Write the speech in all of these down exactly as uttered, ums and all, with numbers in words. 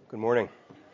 Good morning.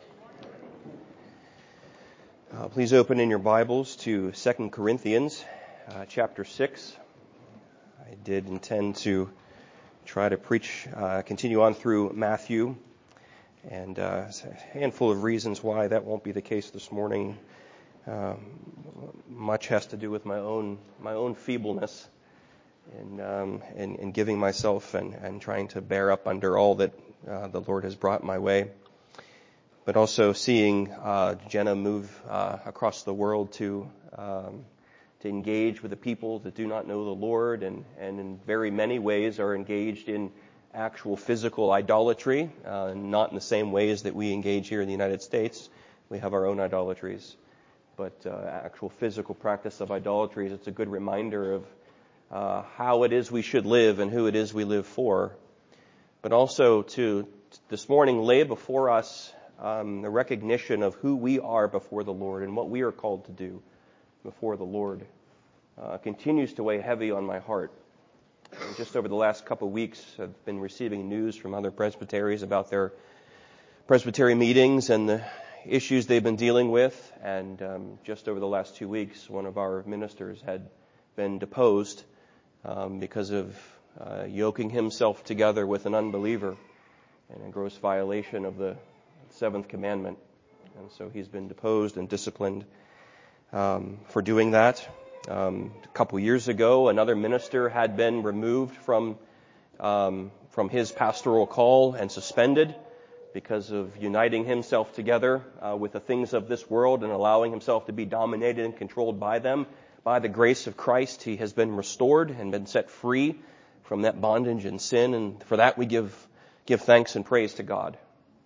Uh, please open in your Bibles to Second Corinthians uh, chapter six. I did intend to try to preach, uh, continue on through Matthew, and uh, a handful of reasons why that won't be the case this morning. Um, much has to do with my own my own feebleness in, um, in, in giving myself and, and trying to bear up under all that uh, the Lord has brought my way. But also seeing uh, Jenna move uh, across the world to um, to engage with the people that do not know the Lord, and, and in very many ways are engaged in actual physical idolatry, uh, not in the same ways that we engage here in the United States. We have our own idolatries, but uh, actual physical practice of idolatries. It's a good reminder of uh, how it is we should live and who it is we live for. But also to this morning lay before us Um, the recognition of who we are before the Lord and what we are called to do before the Lord uh, continues to weigh heavy on my heart. And just over the last couple of weeks, I've been receiving news from other presbyteries about their presbytery meetings and the issues they've been dealing with. And um, just over the last two weeks, one of our ministers had been deposed um, because of uh, yoking himself together with an unbeliever in a gross violation of the seventh commandment. And so he's been deposed and disciplined um, for doing that. Um, a couple years ago, another minister had been removed from um, from his pastoral call and suspended because of uniting himself together uh, with the things of this world and allowing himself to be dominated and controlled by them. By the grace of Christ, he has been restored and been set free from that bondage and sin, and for that we give give thanks and praise to God.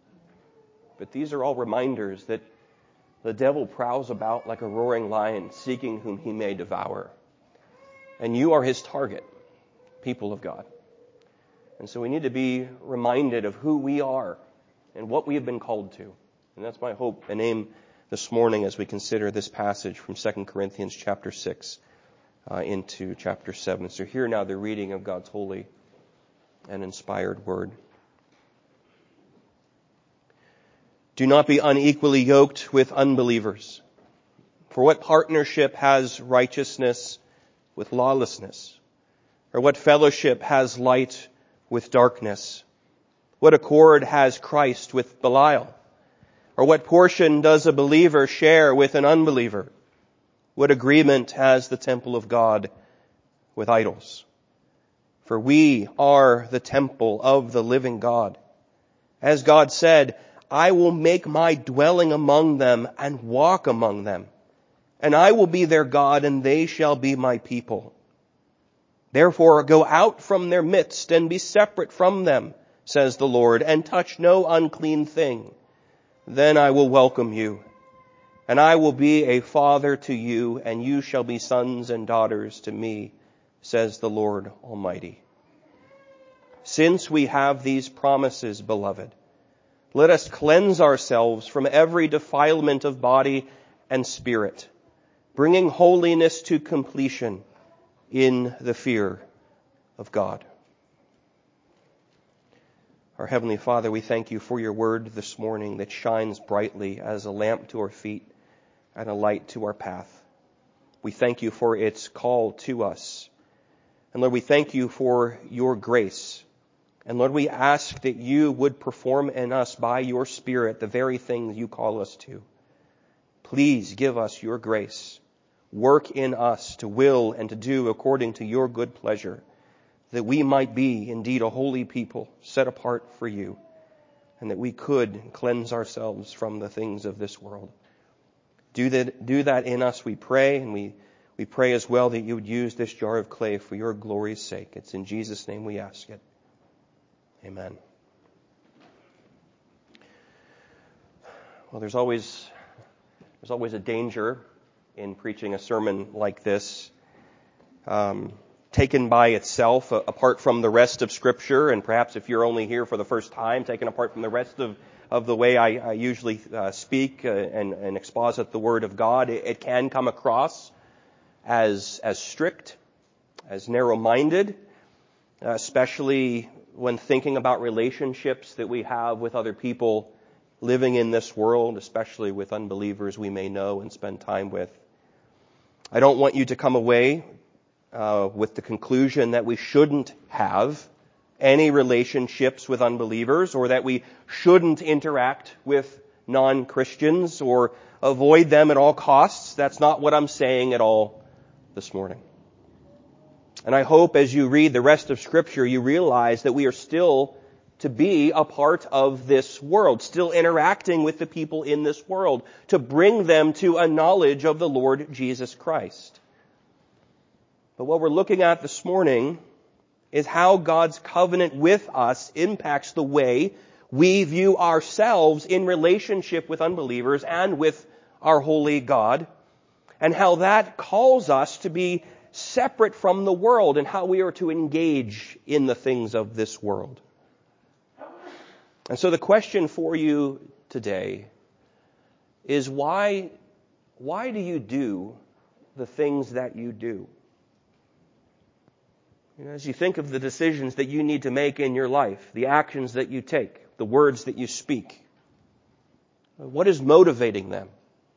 But these are all reminders that the devil prowls about like a roaring lion, seeking whom he may devour. And you are his target, people of God. And so we need to be reminded of who we are and what we have been called to. And that's my hope and aim this morning as we consider this passage from Second Corinthians chapter six uh, into chapter seven. So hear now the reading of God's holy and inspired word. Do not be unequally yoked with unbelievers. For what partnership has righteousness with lawlessness? Or what fellowship has light with darkness? What accord has Christ with Belial? Or what portion does a believer share with an unbeliever? What agreement has the temple of God with idols? For we are the temple of the living God. As God said, I will make my dwelling among them and walk among them, and I will be their God, and they shall be my people. Therefore go out from their midst and be separate from them, says the Lord, and touch no unclean thing. Then I will welcome you, and I will be a father to you, and you shall be sons and daughters to me, says the Lord Almighty. Since we have these promises, beloved, let us cleanse ourselves from every defilement of body and spirit, bringing holiness to completion in the fear of God. Our Heavenly Father, we thank you for your word this morning that shines brightly as a lamp to our feet and a light to our path. We thank you for its call to us. And Lord, we thank you for your grace. And Lord, we ask that you would perform in us by your Spirit the very things you call us to. Please give us your grace. Work in us to will and to do according to your good pleasure, that we might be indeed a holy people set apart for you, and that we could cleanse ourselves from the things of this world. Do that, do that in us, we pray, and we, we pray as well that you would use this jar of clay for your glory's sake. It's in Jesus' name we ask it. Amen. Well, there's always there's always a danger in preaching a sermon like this, um, taken by itself, uh, apart from the rest of Scripture, and perhaps if you're only here for the first time, taken apart from the rest of, of the way I, I usually uh, speak uh, and, and exposit the Word of God. It, it can come across as as strict, as narrow-minded, uh, especially when thinking about relationships that we have with other people living in this world, especially with unbelievers we may know and spend time with. I don't want you to come away uh, with the conclusion that we shouldn't have any relationships with unbelievers, or that we shouldn't interact with non-Christians or avoid them at all costs. That's not what I'm saying at all this morning. And I hope as you read the rest of Scripture, you realize that we are still to be a part of this world, still interacting with the people in this world, to bring them to a knowledge of the Lord Jesus Christ. But what we're looking at this morning is how God's covenant with us impacts the way we view ourselves in relationship with unbelievers and with our holy God, and how that calls us to be separate from the world and how we are to engage in the things of this world. And so the question for you today is why, why do you do the things that you do? You know, as you think of the decisions that you need to make in your life, the actions that you take, the words that you speak, what is motivating them?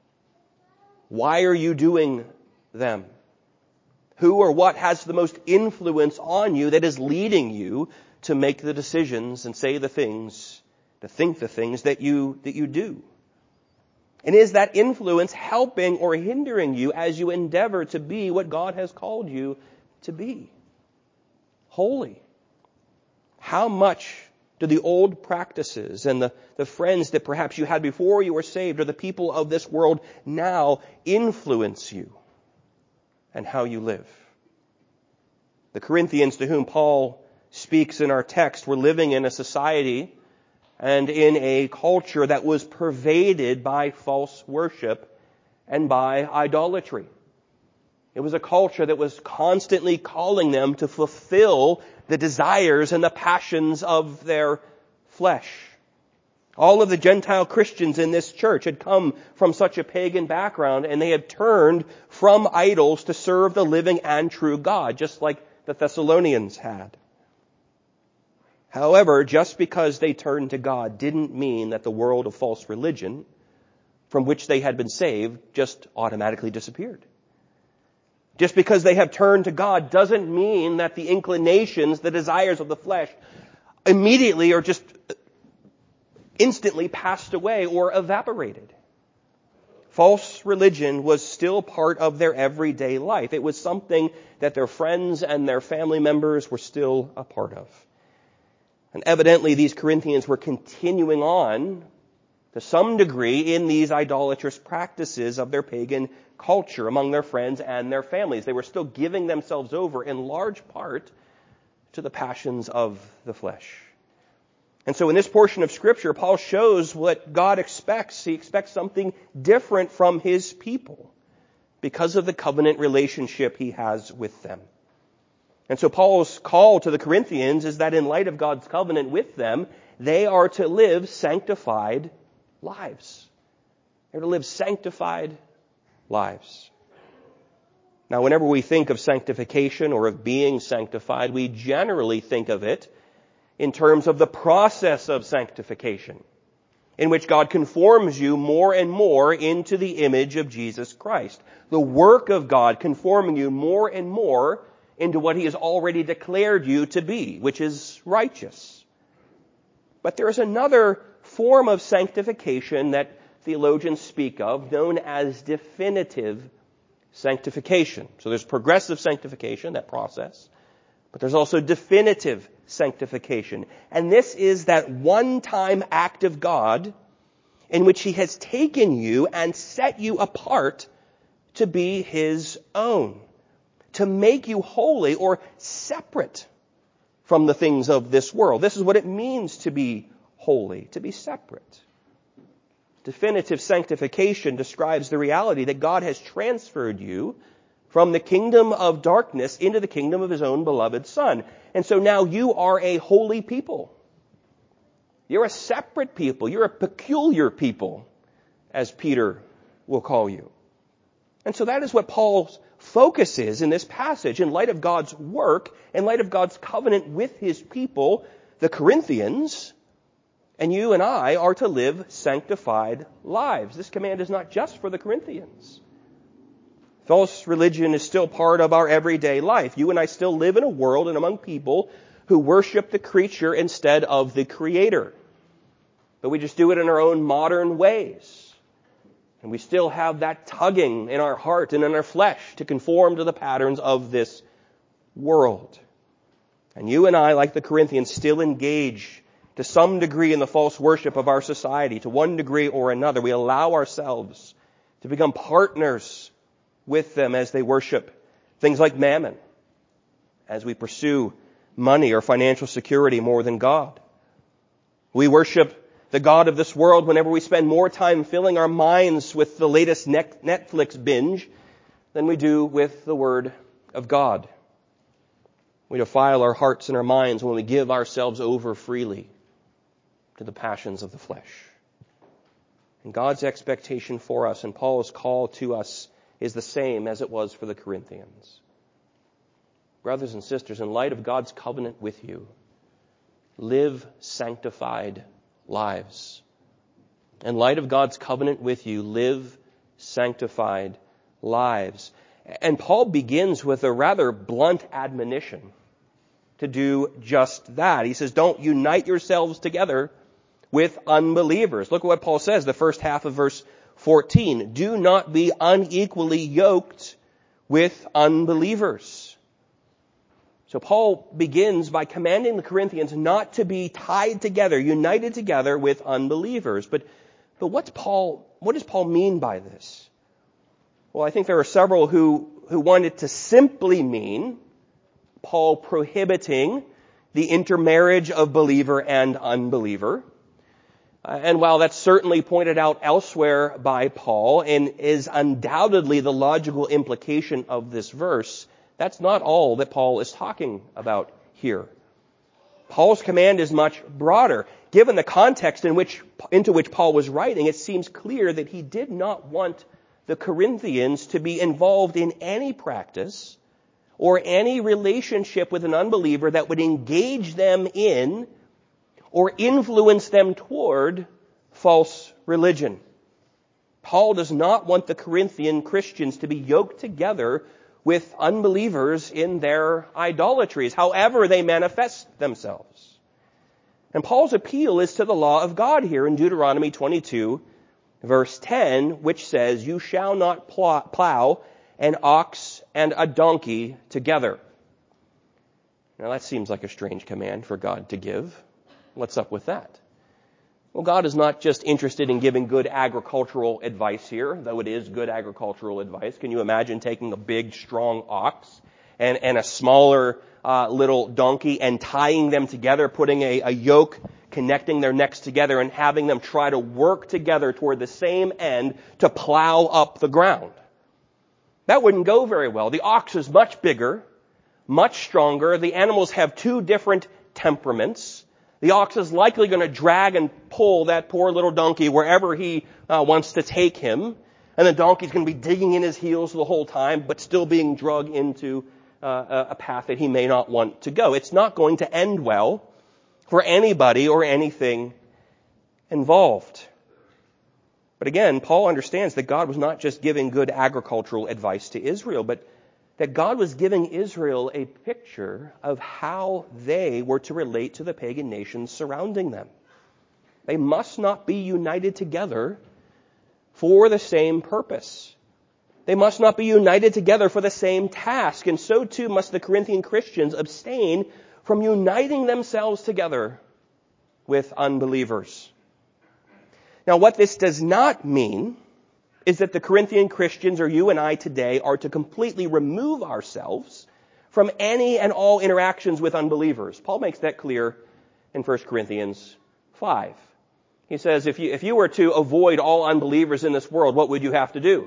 Why are you doing them? Who or what has the most influence on you that is leading you to make the decisions and say the things, to think the things that you, that you do? And is that influence helping or hindering you as you endeavor to be what God has called you to be? Holy. How much do the old practices and the, the friends that perhaps you had before you were saved, or the people of this world now, influence you and how you live? The Corinthians to whom Paul speaks in our text were living in a society and in a culture that was pervaded by false worship and by idolatry. It was a culture that was constantly calling them to fulfill the desires and the passions of their flesh. All of the Gentile Christians in this church had come from such a pagan background, and they had turned from idols to serve the living and true God, just like the Thessalonians had. However, just because they turned to God didn't mean that the world of false religion from which they had been saved just automatically disappeared. Just because they have turned to God doesn't mean that the inclinations, the desires of the flesh immediately or just instantly passed away or evaporated. False religion was still part of their everyday life. It was something that their friends and their family members were still a part of. And evidently these Corinthians were continuing on to some degree in these idolatrous practices of their pagan culture among their friends and their families. They were still giving themselves over in large part to the passions of the flesh. And so in this portion of Scripture, Paul shows what God expects. He expects something different from his people because of the covenant relationship he has with them. And so Paul's call to the Corinthians is that in light of God's covenant with them, they are to live sanctified lives. They're to live sanctified lives. Now, whenever we think of sanctification or of being sanctified, we generally think of it in terms of the process of sanctification, in which God conforms you more and more into the image of Jesus Christ. The work of God conforming you more and more into what He has already declared you to be, which is righteous. But there is another form of sanctification that theologians speak of, known as definitive sanctification. So there's progressive sanctification, that process, but there's also definitive sanctification. And this is that one-time act of God in which He has taken you and set you apart to be His own, to make you holy or separate from the things of this world. This is what it means to be holy, to be separate. Definitive sanctification describes the reality that God has transferred you from the kingdom of darkness into the kingdom of His own beloved Son. And so now you are a holy people. You're a separate people. You're a peculiar people, as Peter will call you. And so that is what Paul's focus is in this passage. In light of God's work, in light of God's covenant with His people, the Corinthians, And you and I are to live sanctified lives. This command is not just for the Corinthians. False religion is still part of our everyday life. You and I still live in a world and among people who worship the creature instead of the Creator. But we just do it in our own modern ways. And we still have that tugging in our heart and in our flesh to conform to the patterns of this world. And you and I, like the Corinthians, still engage to some degree in the false worship of our society. To one degree or another, we allow ourselves to become partners with them as they worship things like mammon, as we pursue money or financial security more than God. We worship the God of this world whenever we spend more time filling our minds with the latest Netflix binge than we do with the Word of God. We defile our hearts and our minds when we give ourselves over freely to the passions of the flesh. And God's expectation for us and Paul's call to us is the same as it was for the Corinthians. Brothers and sisters, in light of God's covenant with you, live sanctified lives. In light of God's covenant with you, live sanctified lives. And Paul begins with a rather blunt admonition to do just that. He says, don't unite yourselves together with unbelievers. Look at what Paul says, the first half of verse fourteen. Do not be unequally yoked with unbelievers. So Paul begins by commanding the Corinthians not to be tied together, united together with unbelievers. But, but what's Paul, what does Paul mean by this? Well, I think there are several who, who want it to simply mean Paul prohibiting the intermarriage of believer and unbeliever. Uh, and while that's certainly pointed out elsewhere by Paul and is undoubtedly the logical implication of this verse, that's not all that Paul is talking about here. Paul's command is much broader. Given the context in which, into which Paul was writing, it seems clear that he did not want the Corinthians to be involved in any practice or any relationship with an unbeliever that would engage them in or influence them toward false religion. Paul does not want the Corinthian Christians to be yoked together with unbelievers in their idolatries, however they manifest themselves. And Paul's appeal is to the law of God here in Deuteronomy twenty-two, verse ten, which says, you shall not plow an ox and a donkey together. Now that seems like a strange command for God to give. What's up with that? Well, God is not just interested in giving good agricultural advice here, though it is good agricultural advice. Can you imagine taking a big, strong ox and, and a smaller uh, little donkey and tying them together, putting a, a yoke, connecting their necks together, and having them try to work together toward the same end to plow up the ground? That wouldn't go very well. The ox is much bigger, much stronger. The animals have two different temperaments. The ox is likely going to drag and pull that poor little donkey wherever he uh, wants to take him. And the donkey's going to be digging in his heels the whole time, but still being dragged into uh, a path that he may not want to go. It's not going to end well for anybody or anything involved. But again, Paul understands that God was not just giving good agricultural advice to Israel, but that God was giving Israel a picture of how they were to relate to the pagan nations surrounding them. They must not be united together for the same purpose. They must not be united together for the same task. And so too must the Corinthian Christians abstain from uniting themselves together with unbelievers. Now, what this does not mean is that the Corinthian Christians or you and I today are to completely remove ourselves from any and all interactions with unbelievers. Paul makes that clear in First Corinthians five. He says, if you, if you were to avoid all unbelievers in this world, what would you have to do?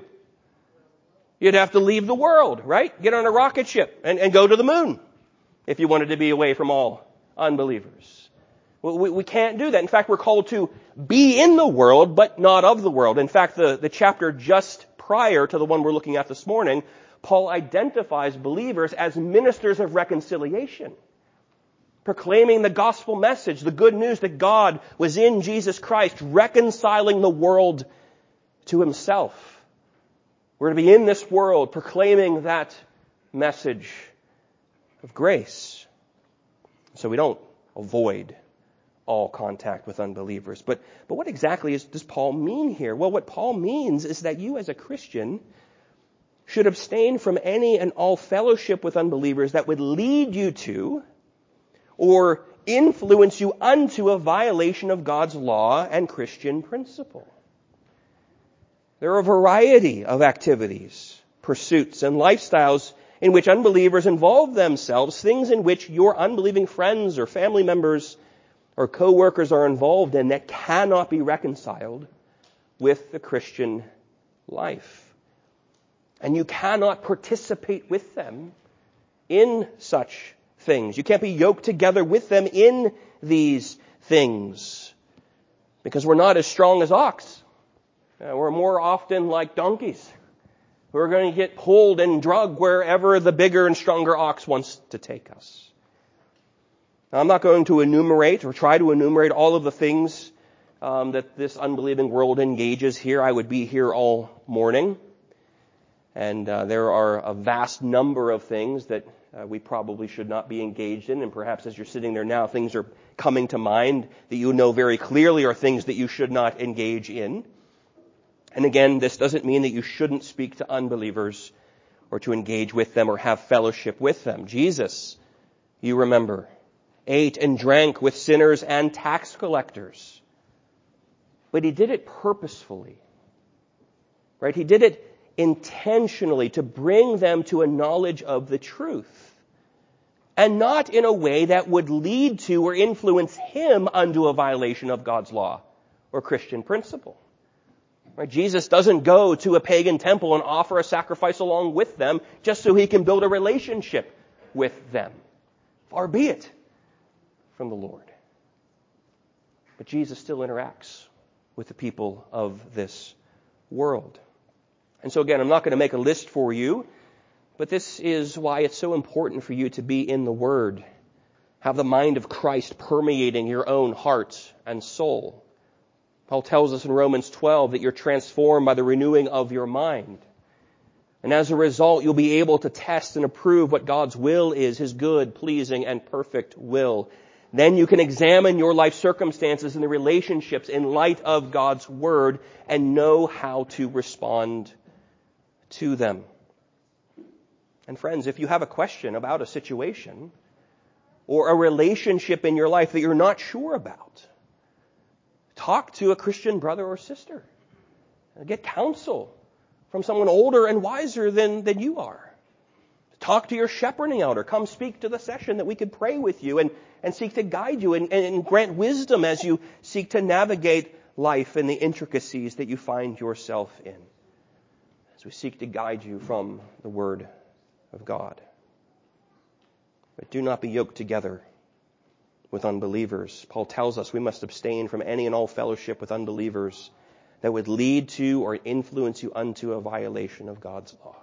You'd have to leave the world, right? Get on a rocket ship and, and go to the moon if you wanted to be away from all unbelievers. We, we can't do that. In fact, we're called to be in the world, but not of the world. In fact, the, the chapter just prior to the one we're looking at this morning, Paul identifies believers as ministers of reconciliation. proclaiming the gospel message, the good news that God was in Jesus Christ, reconciling the world to himself. We're to be in this world proclaiming that message of grace. So we don't avoid all contact with unbelievers. But, but what exactly is, does Paul mean here? Well, what Paul means is that you as a Christian should abstain from any and all fellowship with unbelievers that would lead you to or influence you unto a violation of God's law and Christian principle. There are a variety of activities, pursuits, and lifestyles in which unbelievers involve themselves, things in which your unbelieving friends or family members or co-workers are involved in that cannot be reconciled with the Christian life. And you cannot participate with them in such things. You can't be yoked together with them in these things because we're not as strong as ox. Uh, we're more often like donkeys. We're going to get pulled and drugged wherever the bigger and stronger ox wants to take us. Now, I'm not going to enumerate or try to enumerate all of the things um, that this unbelieving world engages here. I would be here all morning. And uh, there are a vast number of things that uh, we probably should not be engaged in. And perhaps as you're sitting there now, things are coming to mind that you know very clearly are things that you should not engage in. And again, this doesn't mean that you shouldn't speak to unbelievers or to engage with them or have fellowship with them. Jesus, you remember, ate and drank with sinners and tax collectors. But he did it purposefully. Right? He did it intentionally to bring them to a knowledge of the truth. And not in a way that would lead to or influence him unto a violation of God's law or Christian principle. Right? Jesus doesn't go to a pagan temple and offer a sacrifice along with them just so he can build a relationship with them. Far be it from the Lord. But Jesus still interacts with the people of this world. And so again, I'm not going to make a list for you, but this is why it's so important for you to be in the Word. Have the mind of Christ permeating your own heart and soul. Paul tells us in Romans twelve that you're transformed by the renewing of your mind. And as a result, you'll be able to test and approve what God's will is, his good, pleasing, and perfect will. Then you can examine your life circumstances and the relationships in light of God's Word and know how to respond to them. And friends, if you have a question about a situation or a relationship in your life that you're not sure about, talk to a Christian brother or sister. Get counsel from someone older and wiser than, than you are. Talk to your shepherding elder. Come speak to the session that we could pray with you and, and seek to guide you and, and grant wisdom as you seek to navigate life and the intricacies that you find yourself in. As we seek to guide you from the Word of God. But do not be yoked together with unbelievers. Paul tells us we must abstain from any and all fellowship with unbelievers that would lead to or influence you unto a violation of God's law.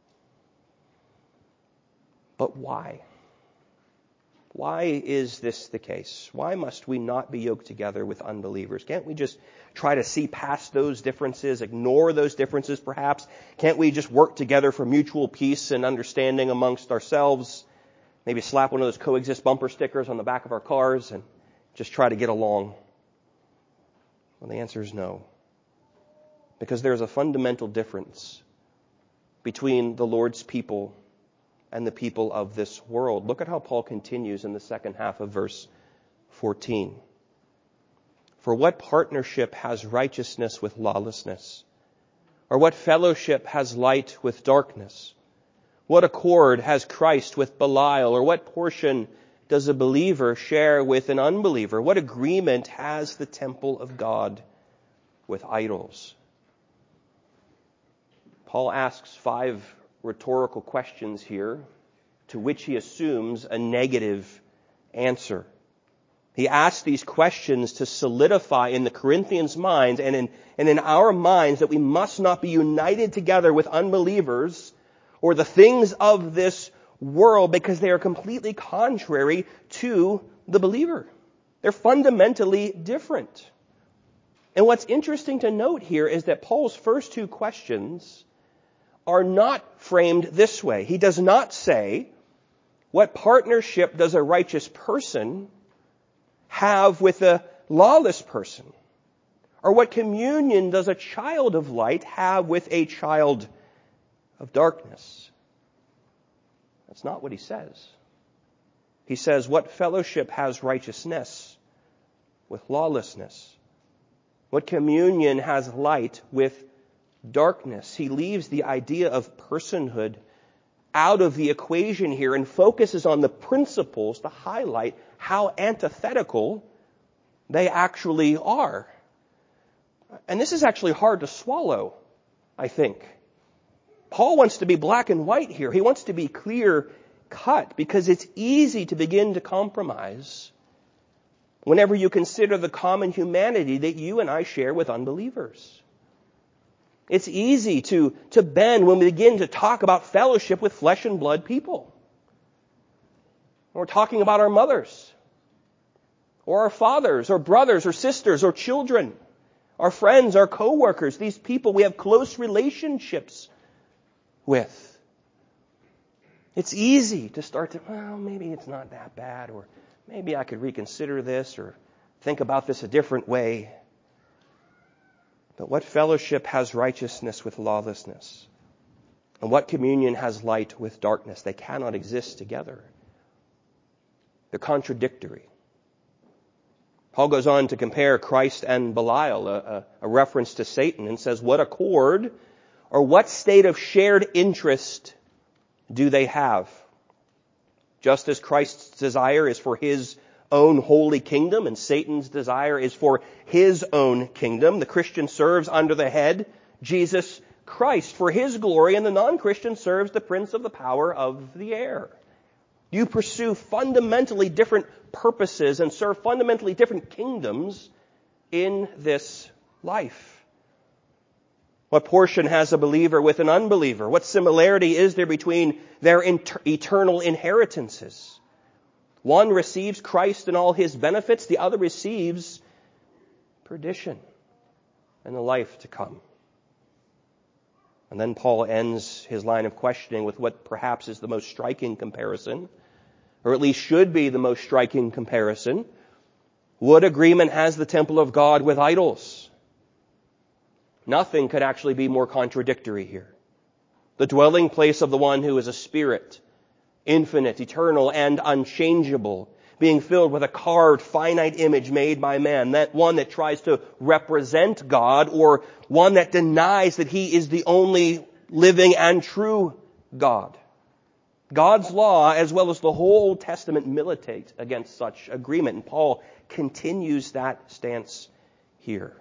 But why? Why is this the case? Why must we not be yoked together with unbelievers? Can't we just try to see past those differences, ignore those differences perhaps? Can't we just work together for mutual peace and understanding amongst ourselves? Maybe slap one of those coexist bumper stickers on the back of our cars and just try to get along? Well, the answer is no. Because there's a fundamental difference between the Lord's people and the people of this world. Look at how Paul continues in the second half of verse fourteen. For what partnership has righteousness with lawlessness? Or what fellowship has light with darkness? What accord has Christ with Belial? Or what portion does a believer share with an unbeliever? What agreement has the temple of God with idols? Paul asks five rhetorical questions here to which he assumes a negative answer. He asks these questions to solidify in the Corinthians' minds and in, and in our minds that we must not be united together with unbelievers or the things of this world because they are completely contrary to the believer. They're fundamentally different. And what's interesting to note here is that Paul's first two questions are not framed this way. He does not say, what partnership does a righteous person have with a lawless person? Or what communion does a child of light have with a child of darkness? That's not what he says. He says, what fellowship has righteousness with lawlessness? What communion has light with darkness? He leaves the idea of personhood out of the equation here and focuses on the principles to highlight how antithetical they actually are. And this is actually hard to swallow, I think. Paul wants to be black and white here. He wants to be clear cut because it's easy to begin to compromise whenever you consider the common humanity that you and I share with unbelievers. It's easy to, to bend when we begin to talk about fellowship with flesh and blood people. We're talking about our mothers, or our fathers, or brothers, or sisters, or children, our friends, our co-workers, these people we have close relationships with. It's easy to start to, well, maybe it's not that bad, or maybe I could reconsider this, or think about this a different way. But what fellowship has righteousness with lawlessness? And what communion has light with darkness? They cannot exist together. They're contradictory. Paul goes on to compare Christ and Belial, a, a, a reference to Satan, and says, what accord or what state of shared interest do they have? Just as Christ's desire is for his own holy kingdom and Satan's desire is for his own kingdom, the Christian serves under the head, Jesus Christ, for his glory, and the non-Christian serves the prince of the power of the air. You pursue fundamentally different purposes and serve fundamentally different kingdoms in this life. What portion has a believer with an unbeliever? What similarity is there between their inter- eternal inheritances? One receives Christ and all his benefits. The other receives perdition and the life to come. And then Paul ends his line of questioning with what perhaps is the most striking comparison, or at least should be the most striking comparison. What agreement has the temple of God with idols? Nothing could actually be more contradictory here. The dwelling place of the one who is a spirit, infinite, eternal, and unchangeable, being filled with a carved, finite image made by man, that one that tries to represent God, or one that denies that he is the only living and true God. God's law, as well as the whole Old Testament, militate against such agreement, and Paul continues that stance here.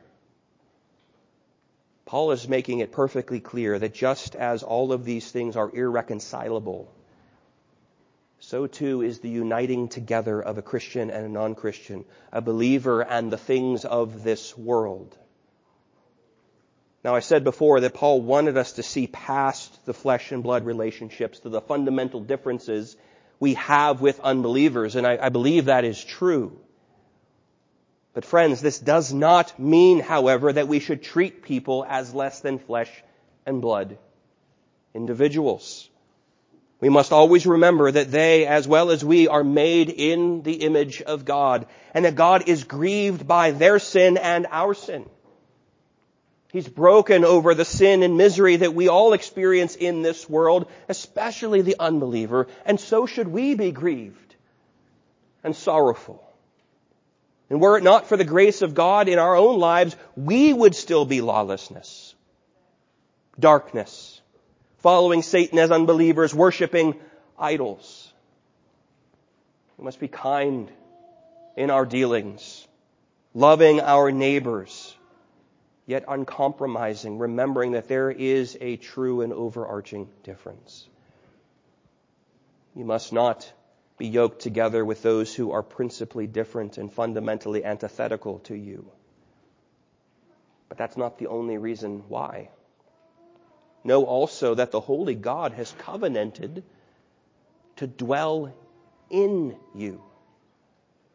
Paul is making it perfectly clear that just as all of these things are irreconcilable, so too is the uniting together of a Christian and a non-Christian, a believer and the things of this world. Now, I said before that Paul wanted us to see past the flesh and blood relationships to the fundamental differences we have with unbelievers, and I, I believe that is true. But friends, this does not mean, however, that we should treat people as less than flesh and blood individuals. We must always remember that they, as well as we, are made in the image of God, and that God is grieved by their sin and our sin. He's broken over the sin and misery that we all experience in this world, especially the unbeliever, and so should we be grieved and sorrowful. And were it not for the grace of God in our own lives, we would still be lawlessness, darkness, following Satan as unbelievers, worshiping idols. We must be kind in our dealings, loving our neighbors, yet uncompromising, remembering that there is a true and overarching difference. You must not be yoked together with those who are principally different and fundamentally antithetical to you. But that's not the only reason why. Know also that the holy God has covenanted to dwell in you.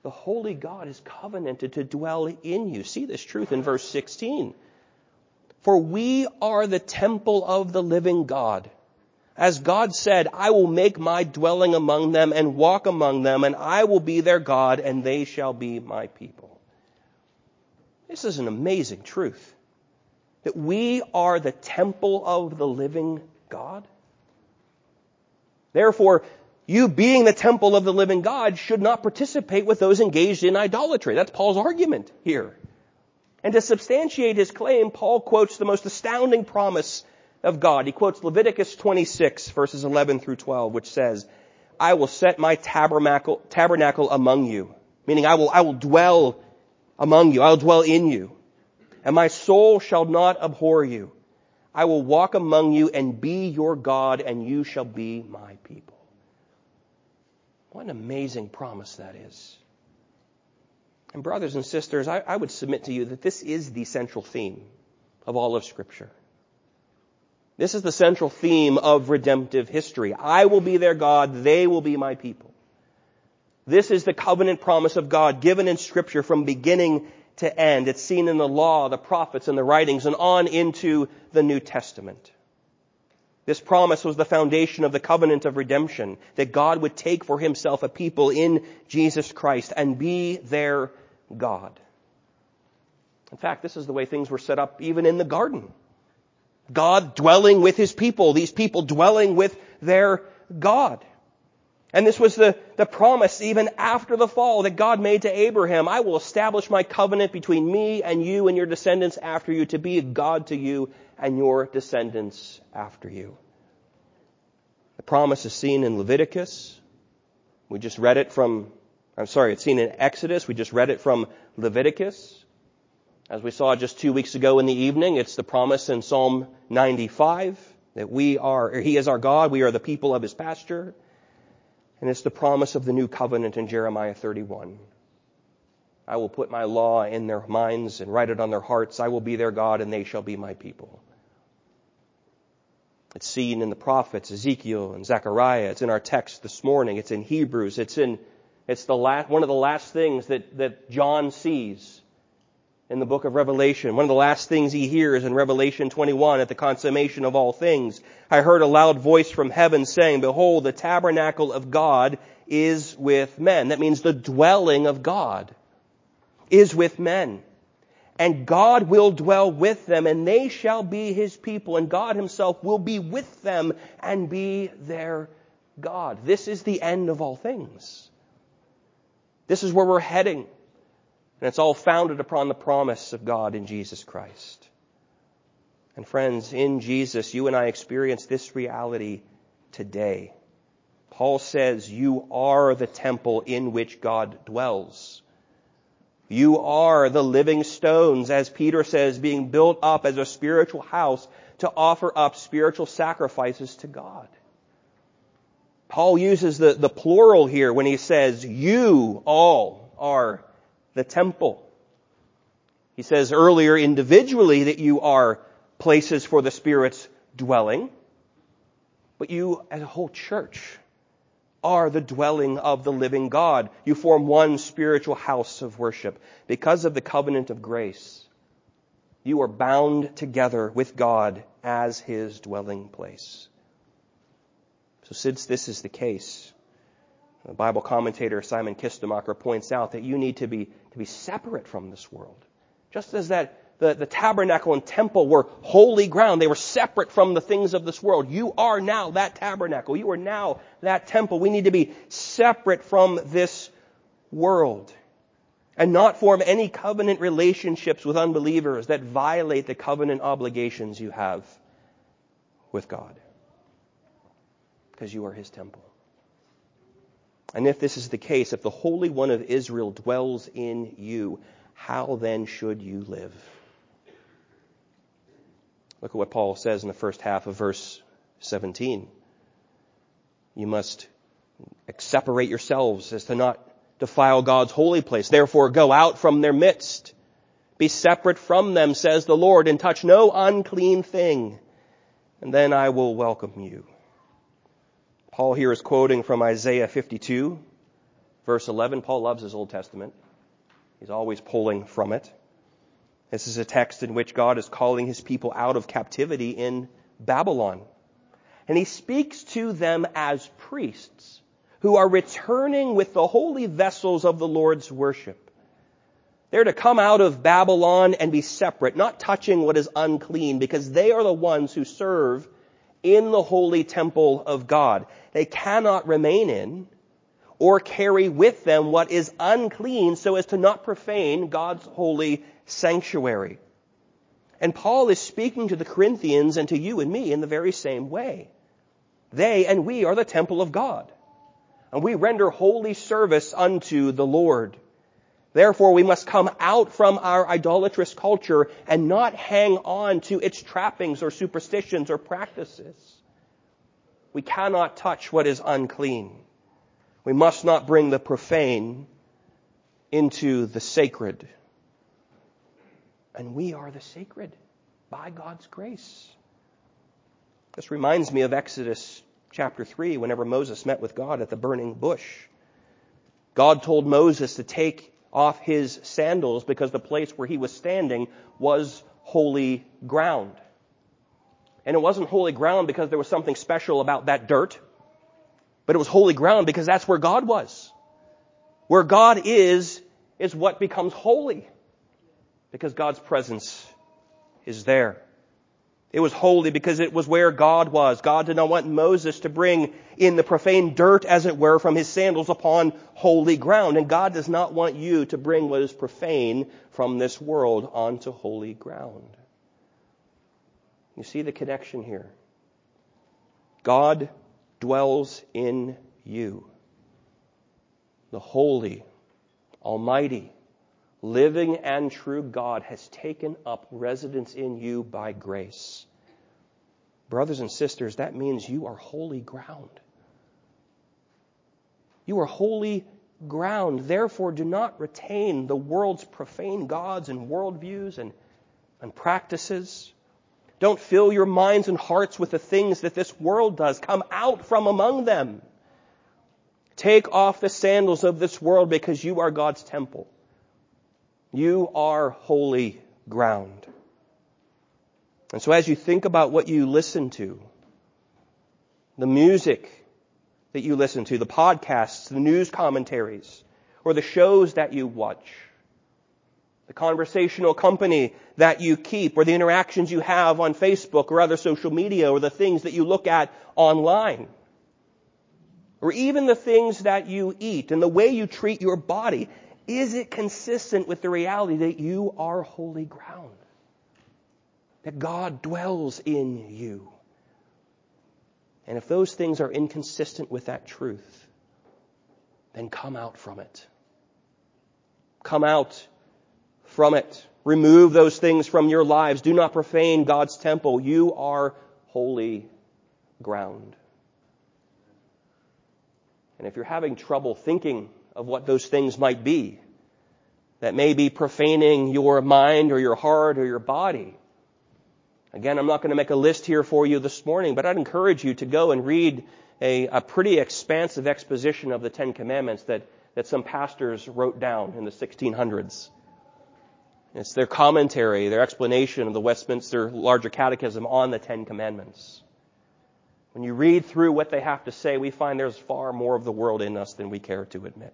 the holy God is covenanted to dwell in you. See this truth in verse sixteen. For we are the temple of the living God. As God said, I will make my dwelling among them and walk among them, and I will be their God, and they shall be my people. This is an amazing truth. That we are the temple of the living God. Therefore, you being the temple of the living God should not participate with those engaged in idolatry. That's Paul's argument here. And to substantiate his claim, Paul quotes the most astounding promise of God. He quotes Leviticus twenty-six, verses eleven through twelve, which says, I will set my tabernacle, tabernacle among you. Meaning I will, I will dwell among you. I will dwell in you. And my soul shall not abhor you. I will walk among you and be your God, and you shall be my people. What an amazing promise that is. And brothers and sisters, I, I would submit to you that this is the central theme of all of Scripture. This is the central theme of redemptive history. I will be their God, they will be my people. This is the covenant promise of God given in Scripture from beginning to end. It's seen in the law, the prophets, and the writings, and on into the New Testament. This promise was the foundation of the covenant of redemption, that God would take for himself a people in Jesus Christ and be their God. In fact, this is the way things were set up even in the garden. God dwelling with his people, these people dwelling with their God. And this was the, the promise even after the fall that God made to Abraham. I will establish my covenant between me and you and your descendants after you to be a God to you and your descendants after you. The promise is seen in Leviticus. We just read it from, I'm sorry, it's seen in Exodus. We just read it from Leviticus. As we saw just two weeks ago in the evening, it's the promise in Psalm ninety-five that we are, or he is our God, we are the people of his pasture. And it's the promise of the new covenant in Jeremiah thirty-one. I will put my law in their minds and write it on their hearts. I will be their God and they shall be my people. It's seen in the prophets, Ezekiel and Zechariah. It's in our text this morning. It's in Hebrews. It's in, it's the last, one of the last things that, that John sees in the book of Revelation. One of the last things he hears in Revelation twenty-one at the consummation of all things. I heard a loud voice from heaven saying, behold, the tabernacle of God is with men. That means the dwelling of God is with men. And God will dwell with them, and they shall be his people, and God himself will be with them and be their God. This is the end of all things. This is where we're heading. And it's all founded upon the promise of God in Jesus Christ. And friends, in Jesus, you and I experience this reality today. Paul says, you are the temple in which God dwells. You are the living stones, as Peter says, being built up as a spiritual house to offer up spiritual sacrifices to God. Paul uses the, the plural here when he says, you all are the temple. He says earlier individually that you are places for the Spirit's dwelling, but you as a whole church are the dwelling of the living God. You form one spiritual house of worship. Because of the covenant of grace, you are bound together with God as his dwelling place. So since this is the case, the Bible commentator Simon Kistemacher points out that you need to be to be separate from this world. Just as that the, the tabernacle and temple were holy ground, they were separate from the things of this world. You are now that tabernacle. You are now that temple. We need to be separate from this world and not form any covenant relationships with unbelievers that violate the covenant obligations you have with God. Because you are his temple. And if this is the case, if the Holy One of Israel dwells in you, how then should you live? Look at what Paul says in the first half of verse seventeen. You must separate yourselves as to not defile God's holy place. Therefore, go out from their midst. Be separate from them, says the Lord, and touch no unclean thing. And then I will welcome you. Paul here is quoting from Isaiah fifty-two, Verse eleven, Paul loves his Old Testament. He's always pulling from it. This is a text in which God is calling his people out of captivity in Babylon. And he speaks to them as priests who are returning with the holy vessels of the Lord's worship. They're to come out of Babylon and be separate, not touching what is unclean, because they are the ones who serve in the holy temple of God. They cannot remain in or carry with them what is unclean so as to not profane God's holy sanctuary. And Paul is speaking to the Corinthians and to you and me in the very same way. They and we are the temple of God, and we render holy service unto the Lord. Therefore, we must come out from our idolatrous culture and not hang on to its trappings or superstitions or practices. We cannot touch what is unclean. We must not bring the profane into the sacred. And we are the sacred by God's grace. This reminds me of Exodus chapter three, whenever Moses met with God at the burning bush. God told Moses to take off his sandals because the place where he was standing was holy ground. And it wasn't holy ground because there was something special about that dirt, but it was holy ground because that's where God was. Where God is, is what becomes holy, because God's presence is there. It was holy because it was where God was. God did not want Moses to bring in the profane dirt, as it were, from his sandals upon holy ground. And God does not want you to bring what is profane from this world onto holy ground. You see the connection here. God dwells in you. The holy, almighty, living and true God has taken up residence in you by grace. Brothers and sisters, that means you are holy ground. You are holy ground. Therefore, do not retain the world's profane gods and worldviews and, and practices. Don't fill your minds and hearts with the things that this world does. Come out from among them. Take off the sandals of this world, because you are God's temple. You are holy ground. And so as you think about what you listen to, the music that you listen to, the podcasts, the news commentaries, or the shows that you watch, the conversational company that you keep, or the interactions you have on Facebook or other social media, or the things that you look at online, or even the things that you eat and the way you treat your body, is it consistent with the reality that you are holy ground? That God dwells in you? And if those things are inconsistent with that truth, then come out from it. Come out from it. Remove those things from your lives. Do not profane God's temple. You are holy ground. And if you're having trouble thinking of what those things might be that may be profaning your mind or your heart or your body, again, I'm not going to make a list here for you this morning, but I'd encourage you to go and read a, a pretty expansive exposition of the Ten Commandments that, that some pastors wrote down in the sixteen hundreds. It's their commentary, their explanation of the Westminster Larger Catechism on the Ten Commandments. When you read through what they have to say, we find there's far more of the world in us than we care to admit.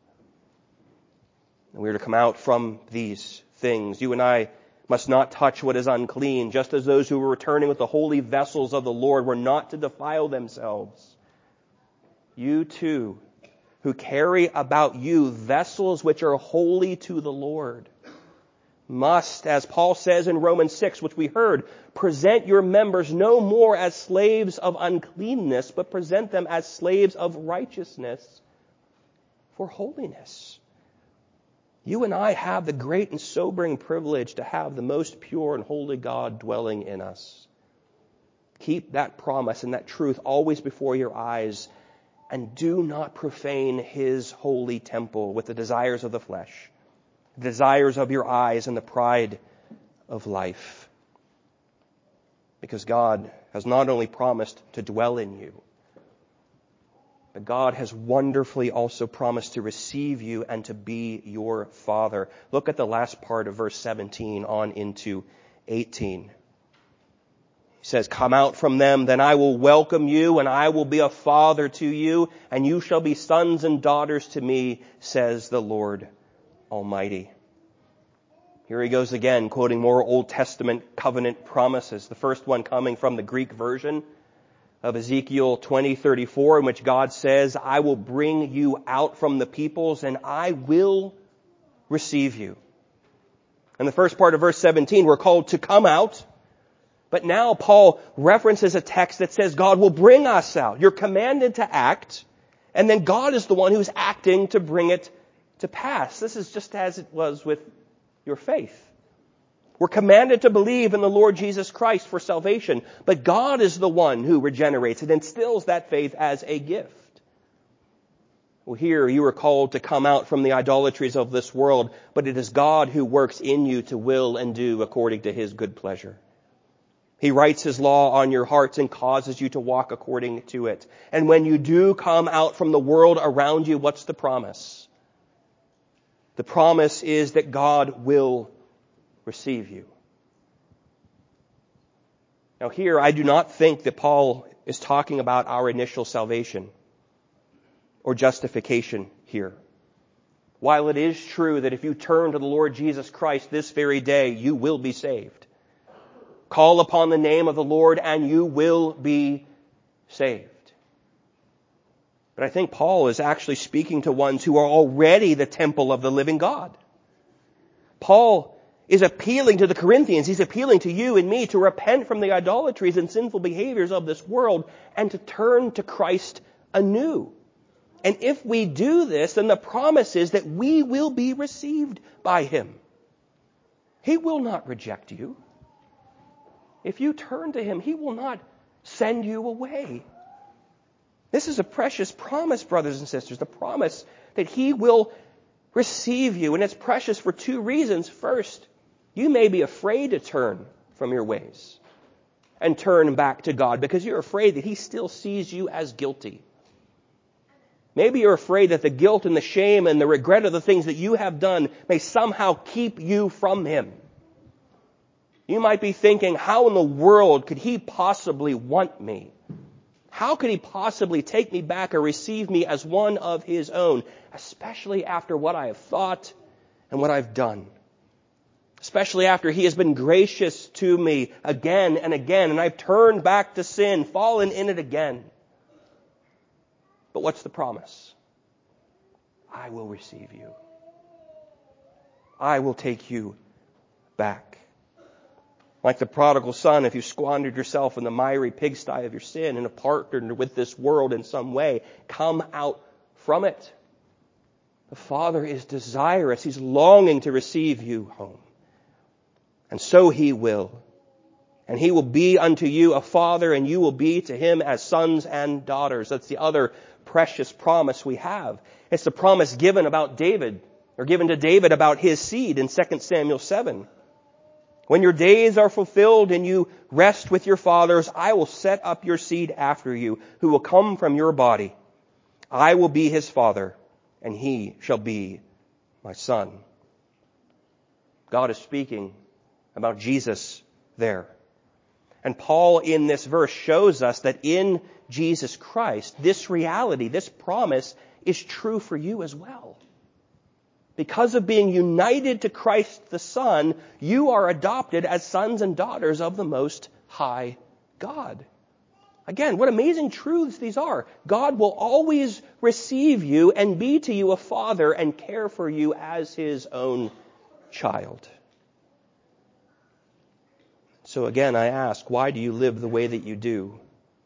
And we are to come out from these things. You and I must not touch what is unclean, just as those who were returning with the holy vessels of the Lord were not to defile themselves. You too, who carry about you vessels which are holy to the Lord, must, as Paul says in Romans six, which we heard, present your members no more as slaves of uncleanness, but present them as slaves of righteousness for holiness. You and I have the great and sobering privilege to have the most pure and holy God dwelling in us. Keep that promise and that truth always before your eyes, and do not profane His holy temple with the desires of the flesh, desires of your eyes, and the pride of life. Because God has not only promised to dwell in you, But God has wonderfully also promised to receive you and to be your Father. Look at the last part of verse seventeen on into eighteen. He says, come out from them, then I will welcome you, and I will be a father to you, and you shall be sons and daughters to me, says the Lord Almighty. Here he goes again, quoting more Old Testament covenant promises. The first one coming from the Greek version of Ezekiel twenty thirty-four, in which God says, I will bring you out from the peoples, and I will receive you. In the first part of verse seventeen, we're called to come out. But now Paul references a text that says God will bring us out. You're commanded to act, and then God is the one who's acting to bring it to pass. This is just as it was with your faith. We're commanded to believe in the Lord Jesus Christ for salvation, but God is the one who regenerates and instills that faith as a gift. Well, here you are called to come out from the idolatries of this world, but it is God who works in you to will and do according to his good pleasure. He writes his law on your hearts and causes you to walk according to it. And when you do come out from the world around you, what's the promise? The promise is that God will receive you. Now here, I do not think that Paul is talking about our initial salvation or justification here. While it is true that if you turn to the Lord Jesus Christ this very day, you will be saved. Call upon the name of the Lord and you will be saved. But I think Paul is actually speaking to ones who are already the temple of the living God. Paul is appealing to the Corinthians. He's appealing to you and me to repent from the idolatries and sinful behaviors of this world and to turn to Christ anew. And if we do this, then the promise is that we will be received by him. He will not reject you. If you turn to him, he will not send you away. This is a precious promise, brothers and sisters, the promise that he will receive you. And it's precious for two reasons. First, you may be afraid to turn from your ways and turn back to God because you're afraid that he still sees you as guilty. Maybe you're afraid that the guilt and the shame and the regret of the things that you have done may somehow keep you from him. You might be thinking, how in the world could he possibly want me? How could he possibly take me back or receive me as one of his own, especially after what I have thought and what I've done? Especially after he has been gracious to me again and again, and I've turned back to sin, fallen in it again. But what's the promise? I will receive you. I will take you back. Like the prodigal son, if you squandered yourself in the miry pigsty of your sin and have partnered with this world in some way, come out from it. The Father is desirous. He's longing to receive you home. And so he will. And he will be unto you a father, and you will be to him as sons and daughters. That's the other precious promise we have. It's the promise given about David, or given to David about his seed in Second Samuel seven. When your days are fulfilled and you rest with your fathers, I will set up your seed after you, who will come from your body. I will be his father, and he shall be my son. God is speaking about Jesus there. And Paul in this verse shows us that in Jesus Christ, this reality, this promise is true for you as well. Because of being united to Christ the Son, you are adopted as sons and daughters of the Most High God. Again, what amazing truths these are. God will always receive you and be to you a father and care for you as his own child. So again, I ask, why do you live the way that you do?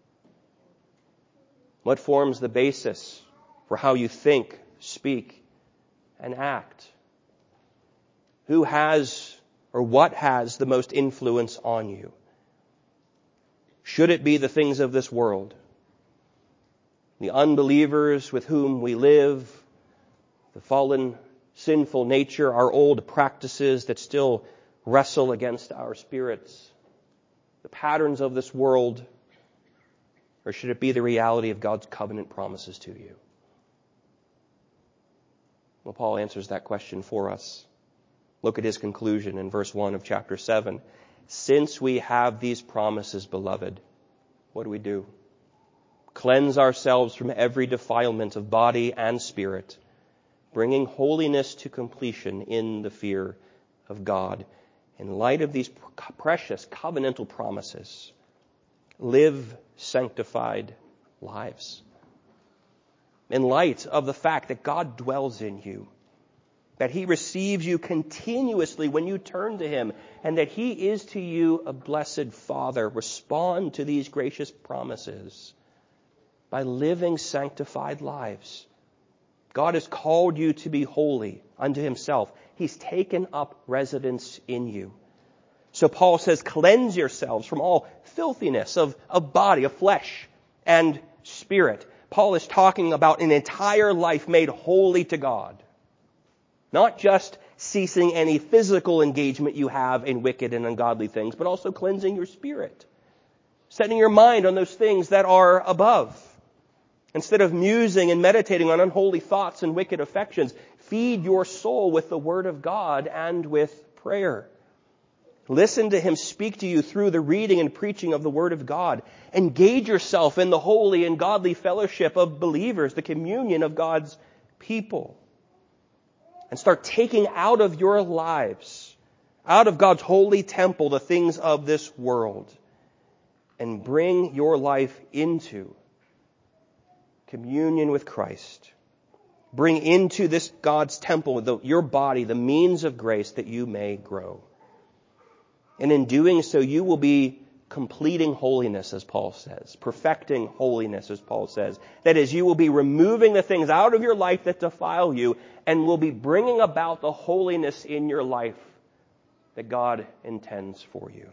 What forms the basis for how you think, speak, and act? Who has or what has the most influence on you? Should it be the things of this world? The unbelievers with whom we live, the fallen, sinful nature, our old practices that still wrestle against our spirits, the patterns of this world, Or should it be the reality of God's covenant promises to you? Well, Paul answers that question for us. Look at his conclusion in verse one of chapter seven. Since we have these promises, beloved, what do we do? Cleanse ourselves from every defilement of body and spirit, bringing holiness to completion in the fear of God. In light of these precious covenantal promises, live sanctified lives. In light of the fact that God dwells in you, that he receives you continuously when you turn to him, and that he is to you a blessed Father, respond to these gracious promises by living sanctified lives. God has called you to be holy unto himself. He's taken up residence in you. So Paul says, cleanse yourselves from all filthiness of, of body, of flesh, and spirit. Paul is talking about an entire life made holy to God. Not just ceasing any physical engagement you have in wicked and ungodly things, but also cleansing your spirit. Setting your mind on those things that are above. Instead of musing and meditating on unholy thoughts and wicked affections, feed your soul with the word of God and with prayer. Listen to him speak to you through the reading and preaching of the word of God. Engage yourself in the holy and godly fellowship of believers, the communion of God's people. And start taking out of your lives, out of God's holy temple, the things of this world. And bring your life into communion with Christ. Bring into this God's temple, the, your body, the means of grace that you may grow. And in doing so, you will be completing holiness, as Paul says. Perfecting holiness, as Paul says. That is, you will be removing the things out of your life that defile you and will be bringing about the holiness in your life that God intends for you.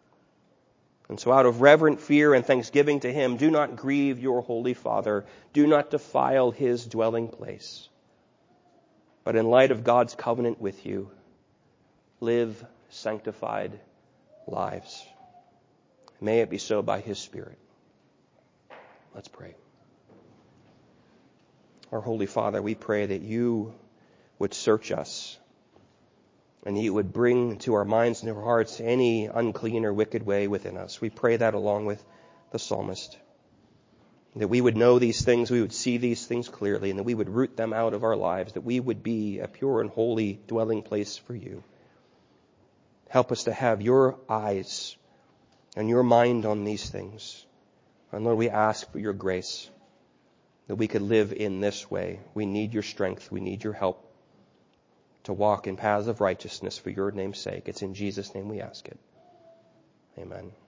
And so out of reverent fear and thanksgiving to him, do not grieve your holy Father. Do not defile his dwelling place. But in light of God's covenant with you, live sanctified lives. May it be so by his Spirit. Let's pray. Our Holy Father, we pray that you would search us and you would bring to our minds and our hearts any unclean or wicked way within us. We pray that along with the psalmist. That we would know these things, we would see these things clearly, and that we would root them out of our lives, that we would be a pure and holy dwelling place for you. Help us to have your eyes and your mind on these things. And Lord, we ask for your grace that we could live in this way. We need your strength. We need your help to walk in paths of righteousness for your name's sake. It's in Jesus' name we ask it. Amen.